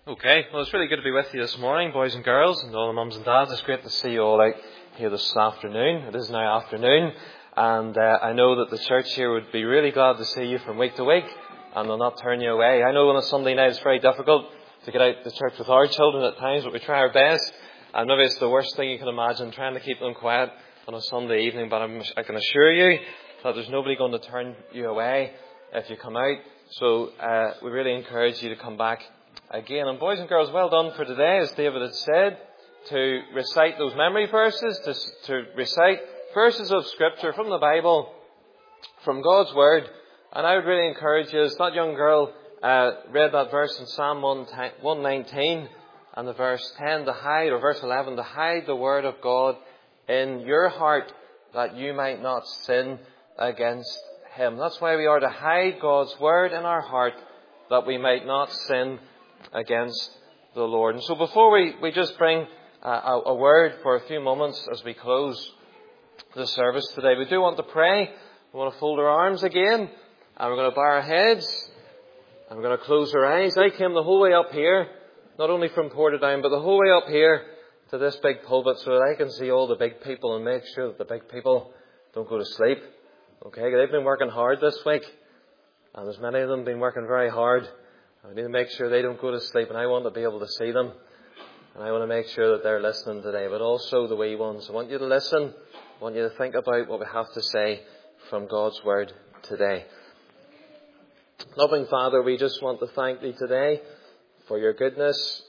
Okay, well it's really good to be with you this morning, boys and girls, and all the mums and dads. It's great to see you all out here this afternoon. It is now afternoon, and I know that the church here would be really glad to see you from week to week, and they'll not turn you away. I know on a Sunday night it's very difficult to get out to church with our children at times, but we try our best, and maybe it's the worst thing you can imagine, trying to keep them quiet on a Sunday evening, but I can assure you that there's nobody going to turn you away if you come out. So we really encourage you to come back again. And boys and girls, well done for today, as David had said, to recite those memory verses, to recite verses of Scripture from the Bible, from God's Word. And I would really encourage you, as that young girl read that verse in Psalm 119 and the verse 10 to hide, or verse 11, to hide the Word of God in your heart that you might not sin against Him. That's why we are to hide God's Word in our heart that we might not sin against the Lord. And so before we just bring a word for a few moments as we close the service today, we do want to pray. We want to fold our arms again, and we're going to bow our heads, and we're going to close our eyes. I came the whole way up here, not only from Portadown, but the whole way up here to this big pulpit so that I can see all the big people and make sure that the big people don't go to sleep. Okay, they've been working hard this week, and there's many of them been working very hard. I need to make sure they don't go to sleep, and I want to be able to see them, and I want to make sure that they're listening today, but also the wee ones. I want you to listen. I want you to think about what we have to say from God's Word today. Loving Father, we just want to thank Thee today for Your goodness.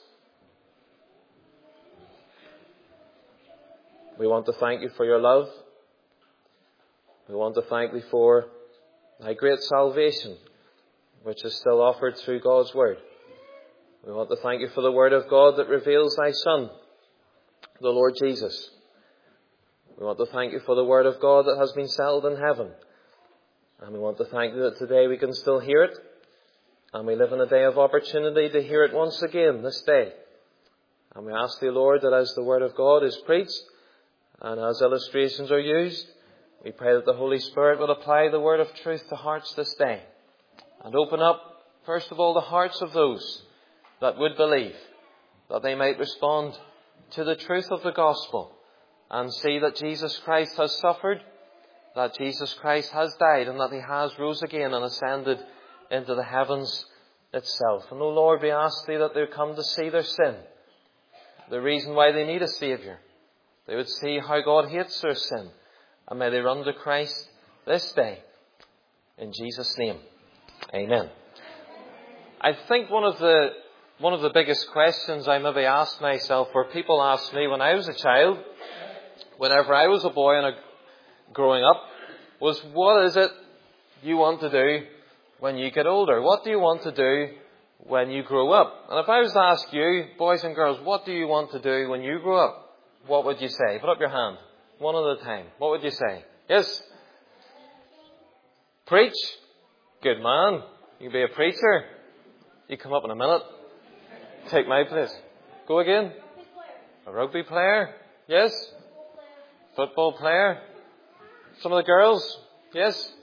We want to thank You for Your love. We want to thank Thee for Thy great salvation, which is still offered through God's Word. We want to thank You for the Word of God that reveals Thy Son, the Lord Jesus. We want to thank You for the Word of God that has been settled in heaven. And we want to thank You that today we can still hear it. And we live in a day of opportunity to hear it once again this day. And we ask Thee, Lord, that as the Word of God is preached and as illustrations are used, we pray that the Holy Spirit will apply the Word of truth to hearts this day. And open up, first of all, the hearts of those that would believe, that they might respond to the truth of the gospel and see that Jesus Christ has suffered, that Jesus Christ has died, and that He has rose again and ascended into the heavens itself. And, O Lord, we ask Thee that they would come to see their sin, the reason why they need a Saviour. They would see how God hates their sin, and may they run to Christ this day. In Jesus' name. Amen. I think one of the biggest questions I maybe asked myself, or people asked me when I was a child, whenever I was a boy and growing up, was, what is it you want to do when you get older? What do you want to do when you grow up? And if I was to ask you, boys and girls, what do you want to do when you grow up? What would you say? Put up your hand. One at a time. What would you say? Yes? Preach? Good man. You can be a preacher. You come up in a minute. Take my place. Go again. A rugby player. Yes. Football player. Some of the girls. Yes.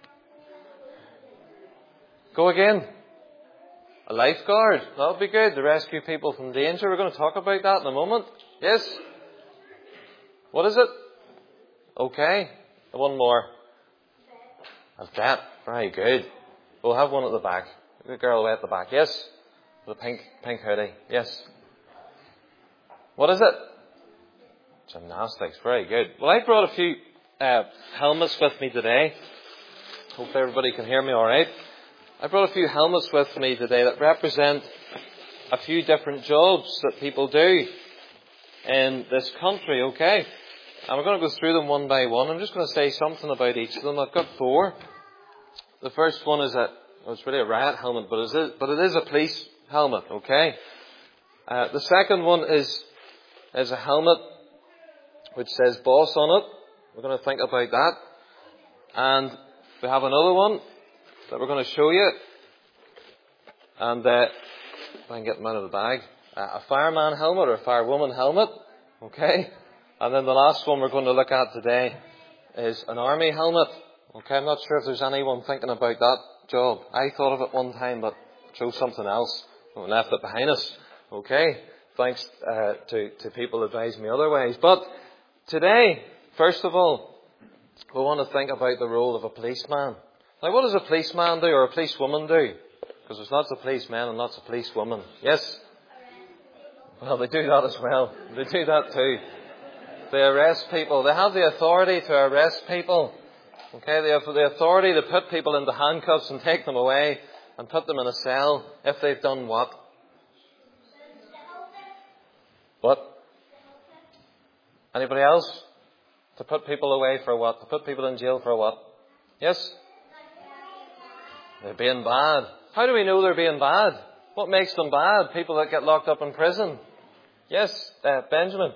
Go again. A lifeguard. That would be good. To rescue people from danger. We're going to talk about that in a moment. Yes. What is it? Okay. One more. A vet. Very good. We'll have one at the back. The girl way at the back. Yes? The pink hoodie. Yes. What is it? Gymnastics. Very good. Well, I brought a few helmets with me today. Hope everybody can hear me all right. I brought a few helmets with me today that represent a few different jobs that people do in this country. Okay? And we're going to go through them one by one. I'm just going to say something about each of them. I've got 4. The first one is it's really a riot helmet, but it is a police helmet, okay? The second one is a helmet which says boss on it. We're going to think about that. And we have another one that we're going to show you. And if I can get them out of the bag. A fireman helmet or a firewoman helmet, okay? And then the last one we're going to look at today is an army helmet. Okay, I'm not sure if there's anyone thinking about that job. I thought of it one time, but chose something else. We left it behind us. Okay? Thanks to people advising me otherwise. But today, first of all, we want to think about the role of a policeman. Now, what does a policeman do or a policewoman do? Because there's lots of policemen and lots of policewomen. Yes? Well, they do that as well. They do that too. They arrest people. They have the authority to arrest people. Okay, they have the authority to put people into handcuffs and take them away and put them in a cell if they've done what? What? Anybody else? To put people away for what? To put people in jail for what? Yes? They're being bad. How do we know they're being bad? What makes them bad? People that get locked up in prison. Yes, Benjamin.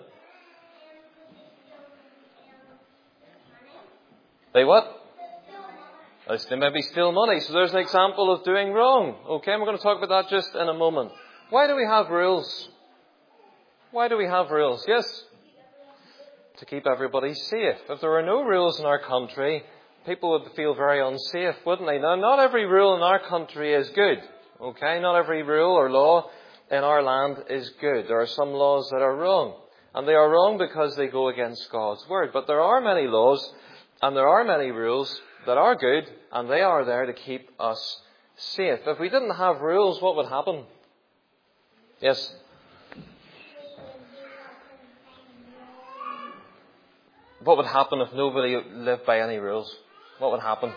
They what? They maybe steal money. So there's an example of doing wrong. Okay, and we're going to talk about that just in a moment. Why do we have rules? Why do we have rules? Yes? To keep everybody safe. If there were no rules in our country, people would feel very unsafe, wouldn't they? Now, not every rule in our country is good. Okay? Not every rule or law in our land is good. There are some laws that are wrong. And they are wrong because they go against God's word. But there are many laws and there are many rules that are good, and they are there to keep us safe. If we didn't have rules, what would happen? Yes? What would happen if nobody lived by any rules? What would happen?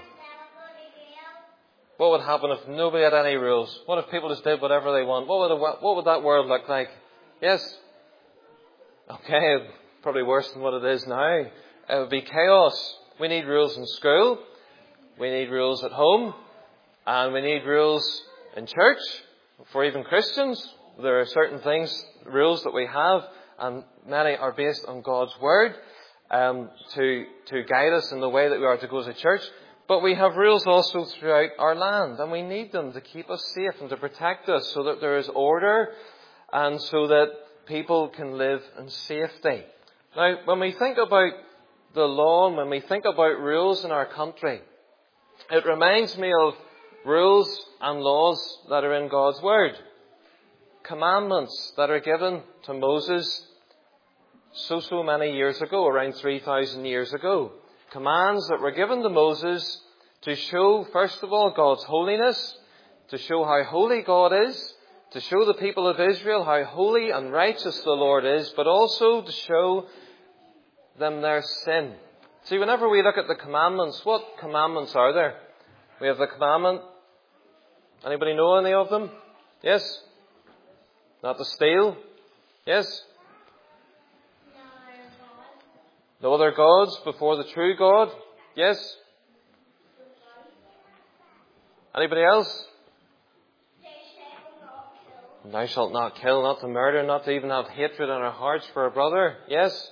What would happen if nobody had any rules? What if people just did whatever they want? What would that world look like? Yes? Okay, probably worse than what it is now. It would be chaos. We need rules in school. We need rules at home. And we need rules in church. For even Christians, there are certain things, rules that we have, and many are based on God's word to guide us in the way that we are to go to church. But we have rules also throughout our land, and we need them to keep us safe and to protect us so that there is order and so that people can live in safety. Now, when we think about the law and when we think about rules in our country, it reminds me of rules and laws that are in God's word. Commandments that are given to Moses so many years ago, around 3,000 years ago. Commands that were given to Moses to show, first of all, God's holiness, to show how holy God is, to show the people of Israel how holy and righteous the Lord is, but also to show them their sin. See, whenever we look at the commandments, what commandments are there? We have the commandment, anybody know any of them? Yes? Not to steal? Yes? No other gods before the true God? Yes? Anybody else? Thou shalt not kill, not to murder, not to even have hatred in our hearts for a brother. Yes?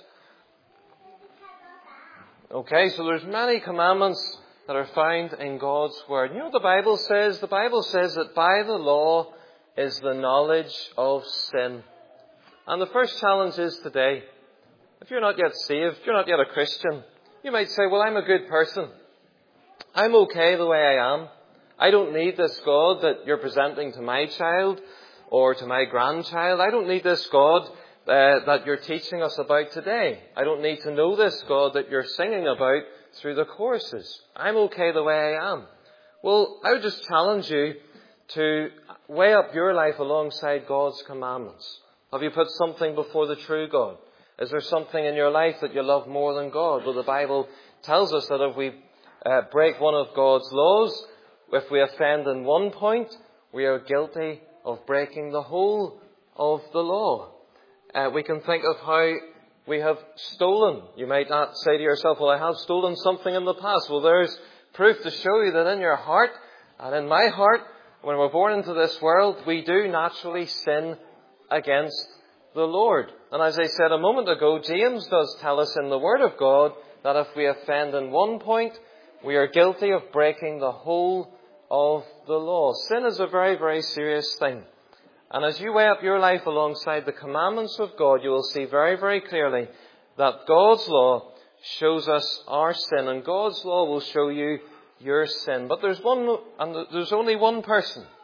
Okay, so there's many commandments that are found in God's word. You know what the Bible says? The Bible says that by the law is the knowledge of sin. And the first challenge is today, if you're not yet saved, if you're not yet a Christian, you might say, well, I'm a good person. I'm okay the way I am. I don't need this God that you're presenting to my child or to my grandchild. I don't need this God that you're teaching us about today. I don't need to know this God that you're singing about through the choruses. I'm okay the way I am. Well, I would just challenge you to weigh up your life alongside God's commandments. Have you put something before the true God? Is there something in your life that you love more than God? Well, the Bible tells us that if we break one of God's laws, if we offend in one point, we are guilty of breaking the whole of the law. We can think of how we have stolen. You might not say to yourself, well, I have stolen something in the past. Well, there's proof to show you that in your heart and in my heart, when we're born into this world, we do naturally sin against the Lord. And as I said a moment ago, James does tell us in the Word of God that if we offend in one point, we are guilty of breaking the whole of the law. Sin is a very, very serious thing. And as you weigh up your life alongside the commandments of God, you will see very, very clearly that God's law shows us our sin, and God's law will show you your sin. But there's only one person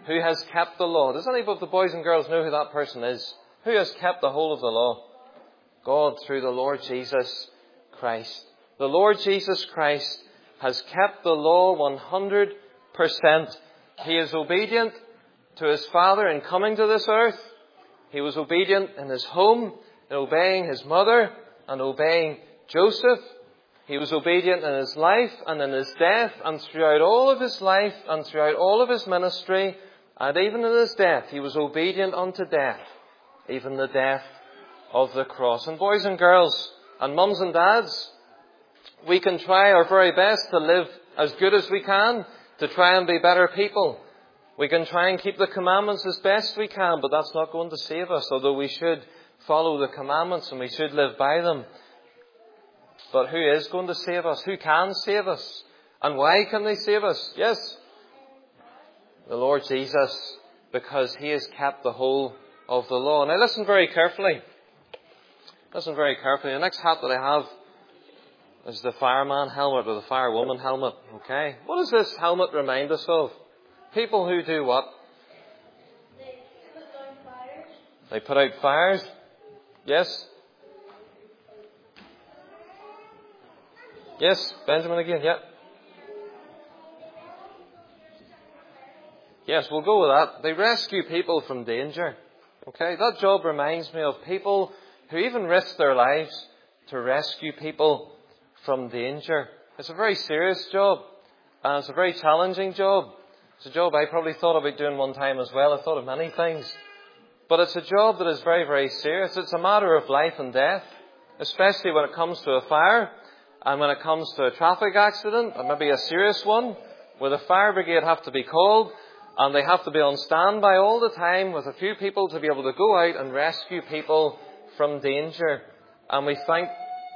who has kept the law. Does any of the boys and girls know who that person is? Who has kept the whole of the law? God, through the Lord Jesus Christ. The Lord Jesus Christ has kept the law 100%. He is obedient to his Father in coming to this earth. He was obedient in his home, in obeying his mother and obeying Joseph. He was obedient in his life and in his death, and throughout all of his life and throughout all of his ministry, and even in his death, he was obedient unto death, even the death of the cross. And boys and girls, and mums and dads, we can try our very best to live as good as we can, to try and be better people. We can try and keep the commandments as best we can, but that's not going to save us, although we should follow the commandments and we should live by them. But who is going to save us? Who can save us? And why can they save us? Yes, the Lord Jesus, because he has kept the whole of the law. Now listen very carefully. Listen very carefully. The next hat that I have is the fireman helmet or the firewoman helmet. Okay? What does this helmet remind us of? People who do what? They put out fires. They put out fires? Yes? Yes, Benjamin again, yeah. Yes, we'll go with that. They rescue people from danger. Okay, that job reminds me of people who even risk their lives to rescue people from danger. It's a very serious job, and it's a very challenging job. It's a job I probably thought about doing one time as well. I thought of many things. But it's a job that is very, very serious. It's a matter of life and death, especially when it comes to a fire and when it comes to a traffic accident, or maybe a serious one, where the fire brigade have to be called and they have to be on standby all the time with a few people to be able to go out and rescue people from danger. And we thank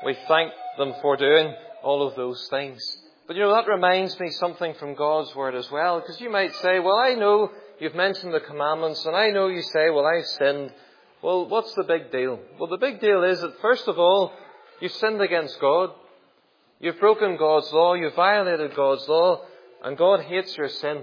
them for doing all of those things. But that reminds me something from God's Word as well. Because you might say, well, I know you've mentioned the commandments, and I know you say, well, I've sinned. Well, what's the big deal? Well, the big deal is that, first of all, you've sinned against God. You've broken God's law. You've violated God's law. And God hates your sin.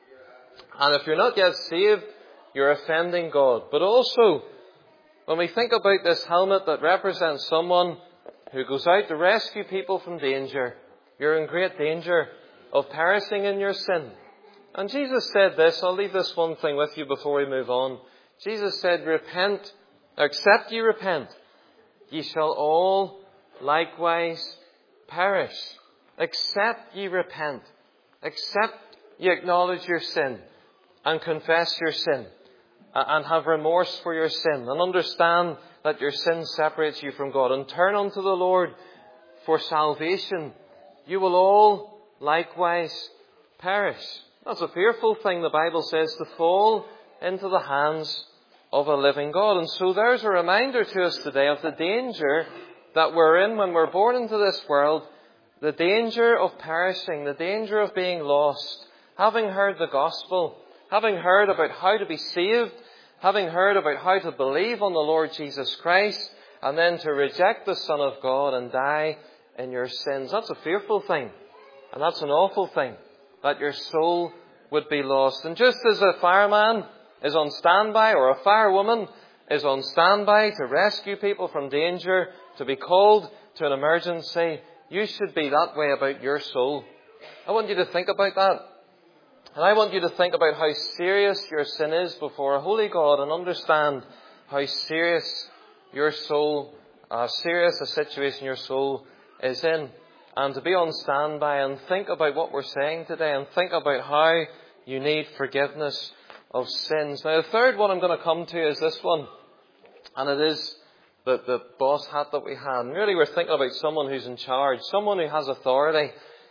And if you're not yet saved, you're offending God. But also, when we think about this helmet that represents someone who goes out to rescue people from danger, you're in great danger of perishing in your sin. And Jesus said this. I'll leave this one thing with you before we move on. Jesus said, repent, except ye repent, ye shall all likewise perish. Except ye repent, except ye acknowledge your sin and confess your sin and have remorse for your sin and understand that your sin separates you from God and turn unto the Lord for salvation, you will all likewise perish. That's a fearful thing, the Bible says, to fall into the hands of a living God. And so there's a reminder to us today of the danger that we're in when we're born into this world, the danger of perishing, the danger of being lost, having heard the gospel, having heard about how to be saved, having heard about how to believe on the Lord Jesus Christ, and then to reject the Son of God and die in your sins. That's a fearful thing. And that's an awful thing, that your soul would be lost. And just as a fireman is on standby, or a firewoman is on standby to rescue people from danger, to be called to an emergency, you should be that way about your soul. I want you to think about that. And I want you to think about how serious your sin is before a holy God, and understand how serious your soul, serious a situation your soul is in. And to be on standby and think about what we're saying today, and think about how you need forgiveness of sins. Now, the third one I'm going to come to is this one. And it is the boss hat that we had. And really we're thinking about someone who's in charge, someone who has authority.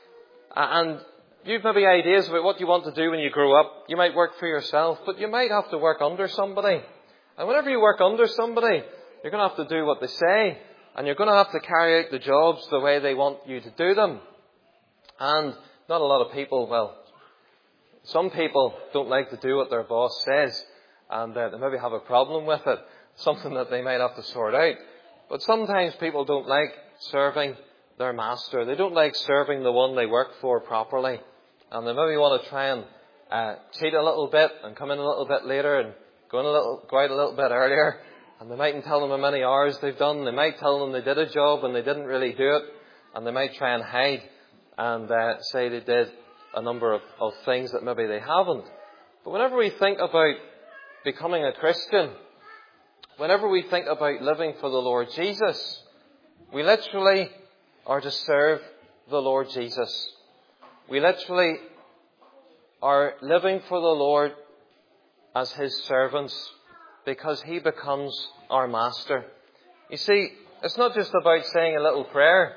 And you've maybe ideas about what you want to do when you grow up. You might work for yourself, but you might have to work under somebody. And whenever you work under somebody, you're going to have to do what they say. And you're going to have to carry out the jobs the way they want you to do them. And not a lot of people, well, some people don't like to do what their boss says. And they maybe have a problem with it. Something that they might have to sort out. But sometimes people don't like serving their master. They don't like serving the one they work for properly. And they maybe want to try and cheat a little bit and come in a little bit later and go out a little bit earlier. And they mightn't tell them how many hours they've done. They might tell them they did a job and they didn't really do it. And they might try and hide and say they did a number of things that maybe they haven't. But whenever we think about becoming a Christian, whenever we think about living for the Lord Jesus, we literally are to serve the Lord Jesus. We literally are living for the Lord as His servants because He becomes our master. You see, it's not just about saying a little prayer.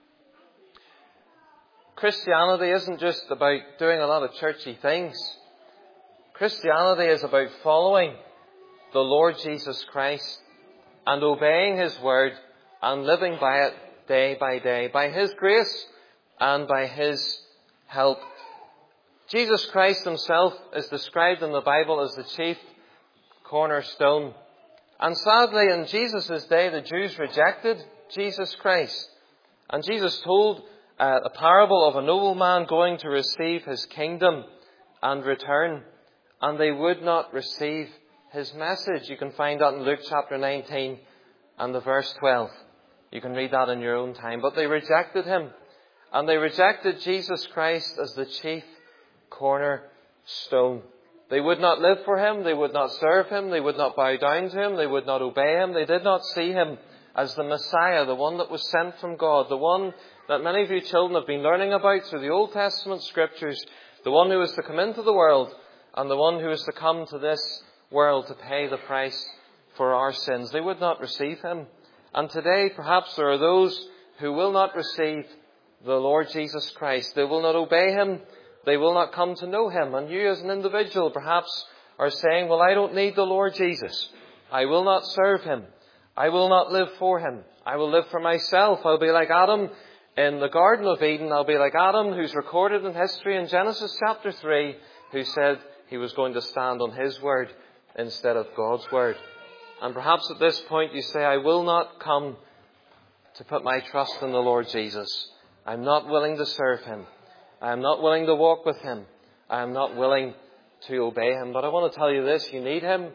Christianity isn't just about doing a lot of churchy things. Christianity is about following the Lord Jesus Christ and obeying His word and living by it day by day, by His grace and by His help. Jesus Christ Himself is described in the Bible as the chief cornerstone. And sadly, in Jesus' day, the Jews rejected Jesus Christ. And Jesus told a parable of a nobleman going to receive his kingdom and return. And they would not receive His message. You can find that in Luke chapter 19 and the verse 12. You can read that in your own time. But they rejected Him. And they rejected Jesus Christ as the chief cornerstone. They would not live for Him. They would not serve Him. They would not bow down to Him. They would not obey Him. They did not see Him as the Messiah, the one that was sent from God, the one that many of you children have been learning about through the Old Testament scriptures, the one who is to come into the world and the one who is to come to this world to pay the price for our sins. They would not receive Him. And today, perhaps there are those who will not receive the Lord Jesus Christ. They will not obey Him. They will not come to know Him. And you as an individual perhaps are saying, well, I don't need the Lord Jesus. I will not serve Him. I will not live for Him. I will live for myself. I'll be like Adam in the Garden of Eden. I'll be like Adam, who's recorded in history in Genesis chapter 3, who said he was going to stand on his word instead of God's word. And perhaps at this point you say, I will not come to put my trust in the Lord Jesus. I'm not willing to serve Him. I am not willing to walk with Him. I am not willing to obey Him. But I want to tell you this, you need Him.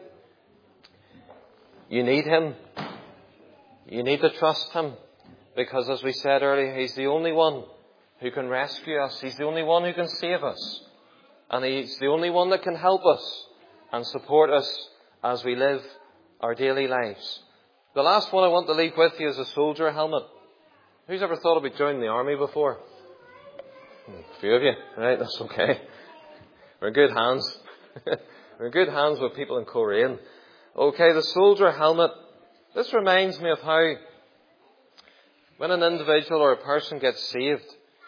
You need Him. You need to trust Him. Because as we said earlier, He's the only one who can rescue us. He's the only one who can save us. And He's the only one that can help us and support us as we live our daily lives. The last one I want to leave with you is a soldier helmet. Who's ever thought about joining the army before? A few of you. Right, that's okay. We're in good hands. We're in good hands with people in Coleraine. Okay, the soldier helmet. This reminds me of how when an individual or a person gets saved,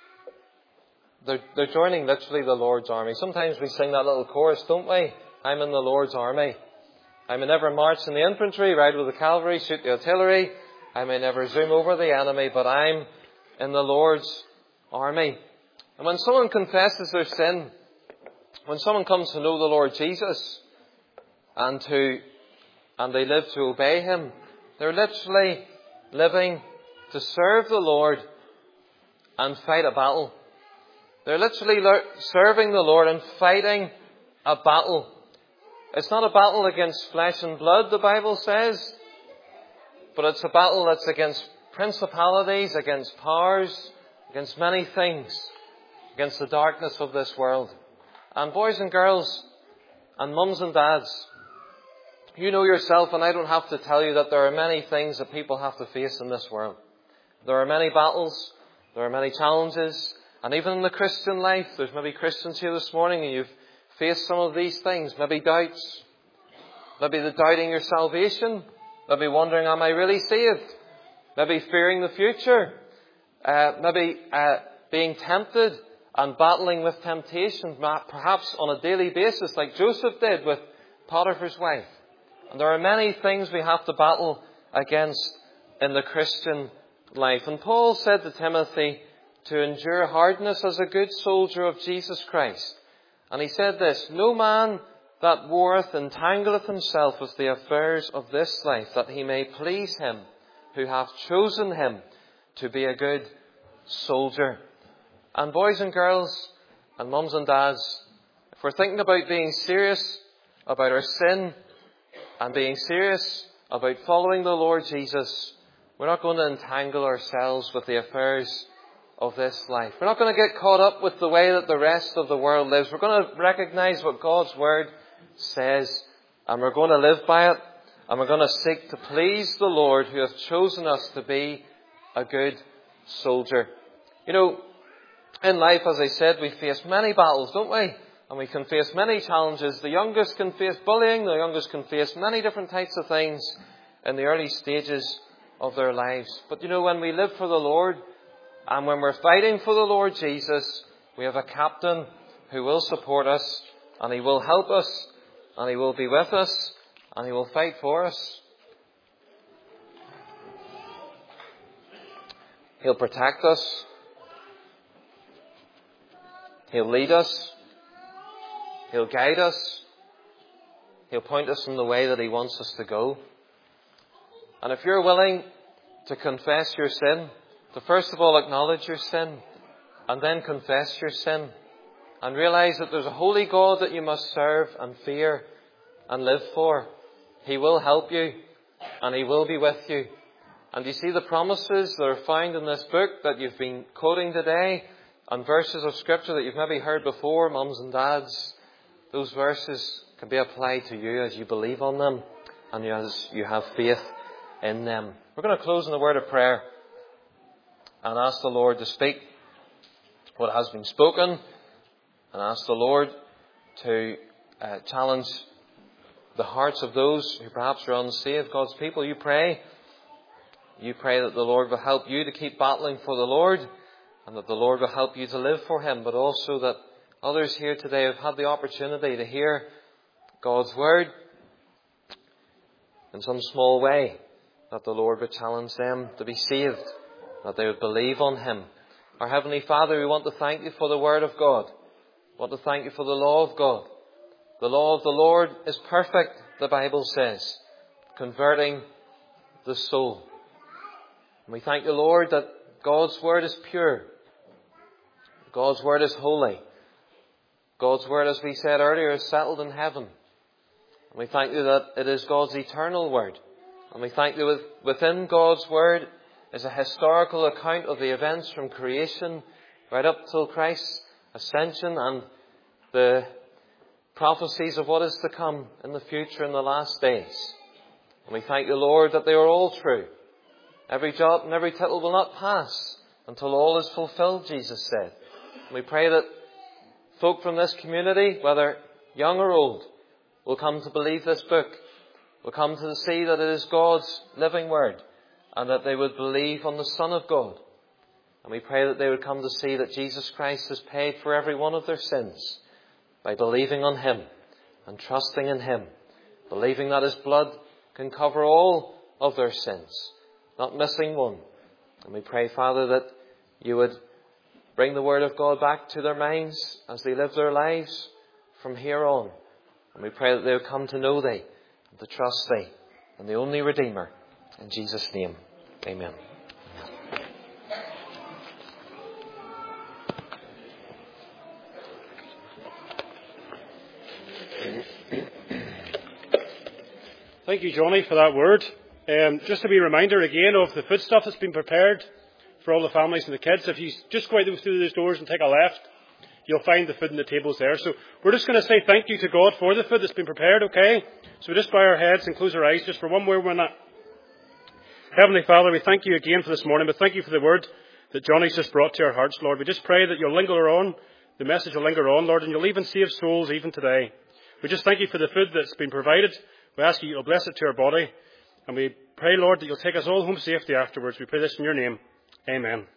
they're joining literally the Lord's army. Sometimes we sing that little chorus, don't we? I'm in the Lord's army. I may never march in the infantry, ride with the cavalry, shoot the artillery. I may never zoom over the enemy, but I'm in the Lord's army. And when someone confesses their sin, when someone comes to know the Lord Jesus and they live to obey Him, they're literally living to serve the Lord and fight a battle. They're literally serving the Lord and fighting a battle. It's not a battle against flesh and blood, the Bible says, but it's a battle that's against principalities, against powers, against many things, against the darkness of this world. And boys and girls, and mums and dads, you know yourself, and I don't have to tell you that there are many things that people have to face in this world. There are many battles, there are many challenges, and even in the Christian life, there's maybe Christians here this morning and you've faced some of these things, maybe doubts, maybe the doubting your salvation, maybe wondering, am I really saved? Maybe fearing the future, maybe being tempted and battling with temptation, perhaps on a daily basis like Joseph did with Potiphar's wife. And there are many things we have to battle against in the Christian life. And Paul said to Timothy to endure hardness as a good soldier of Jesus Christ. And he said this, no man that warreth entangleth himself with the affairs of this life, that he may please him who hath chosen him to be a good soldier. And boys and girls, and mums and dads, if we're thinking about being serious about our sin and being serious about following the Lord Jesus, we're not going to entangle ourselves with the affairs of this life. We're not going to get caught up with the way that the rest of the world lives. We're going to recognize what God's Word says, and we're going to live by it, and we're going to seek to please the Lord who has chosen us to be a good soldier. You know, in life, as I said, we face many battles, don't we? And we can face many challenges. The youngest can face bullying. The youngest can face many different types of things in the early stages of their lives. But you know, when we live for the Lord and when we're fighting for the Lord Jesus, we have a captain who will support us, and he will help us, and he will be with us, and he will fight for us. He'll protect us. He'll lead us. He'll guide us. He'll point us in the way that he wants us to go. And if you're willing to confess your sin, to first of all acknowledge your sin, and then confess your sin, and realize that there's a holy God that you must serve and fear and live for, he will help you, and he will be with you. And you see the promises that are found in this book that you've been quoting today, and verses of Scripture that you've maybe heard before, mums and dads. Those verses can be applied to you as you believe on them and as you have faith in them. We're going to close in a word of prayer and ask the Lord to speak what has been spoken, and ask the Lord to challenge the hearts of those who perhaps are unsaved. God's people, you pray that the Lord will help you to keep battling for the Lord, and that the Lord will help you to live for him, but also that others here today have had the opportunity to hear God's Word in some small way, that the Lord would challenge them to be saved, that they would believe on him. Our Heavenly Father, we want to thank you for the Word of God. We want to thank you for the law of God. The law of the Lord is perfect, the Bible says, converting the soul. And we thank you, Lord, that God's Word is pure. God's Word is holy. God's Word, as we said earlier, is settled in heaven. And we thank you that it is God's eternal Word. And we thank you within God's Word is a historical account of the events from creation right up till Christ's ascension and the prophecies of what is to come in the future in the last days. And we thank you, Lord, that they are all true. Every jot and every tittle will not pass until all is fulfilled, Jesus said. And we pray that folk from this community, whether young or old, will come to believe this book, will come to see that it is God's living Word, and that they would believe on the Son of God. And we pray that they would come to see that Jesus Christ has paid for every one of their sins by believing on him and trusting in him, believing that his blood can cover all of their sins, not missing one. And we pray, Father, that you would bring the Word of God back to their minds as they live their lives from here on. And we pray that they would come to know thee and to trust thee and the only Redeemer. In Jesus' name, amen. Thank you, Johnny, for that word. Just a wee reminder again of the food stuff that's been prepared for all the families and the kids. If you just go out through those doors and take a left, you'll find the food and the tables there. So we're just going to say thank you to God for the food that's been prepared, okay? So we just bow our heads and close our eyes just for one more minute. Heavenly Father, we thank you again for this morning, but thank you for the word that Johnny's just brought to our hearts, Lord. We just pray that you'll linger on, the message will linger on, Lord, and you'll even save souls even today. We just thank you for the food that's been provided. We ask you, you'll bless it to our body. And we pray, Lord, that you'll take us all home safely afterwards. We pray this in your name. Amen.